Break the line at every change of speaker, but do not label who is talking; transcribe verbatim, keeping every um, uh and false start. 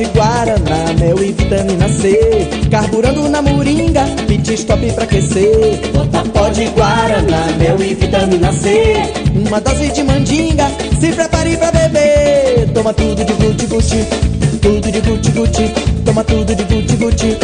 de guaraná, mel e vitamina C. Carburando na moringa, pit stop pra aquecer. Bota pó de guaraná, mel e vitamina C. Uma dose de mandinga, se prepare pra beber. Toma tudo de guti-guti, tudo de guti-guti. Toma tudo de guti-guti,